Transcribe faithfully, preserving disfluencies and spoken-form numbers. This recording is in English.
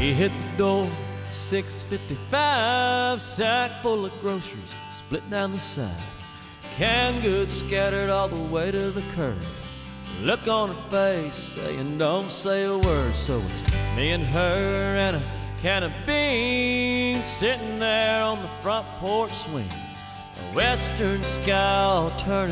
He hit the door, six fifty-five, sack full of groceries, split down the side. Canned goods scattered all the way to the curb. Look on her face, saying don't say a word. So it's me and her and a can of beans, sitting there on the front porch swing. A western sky all turning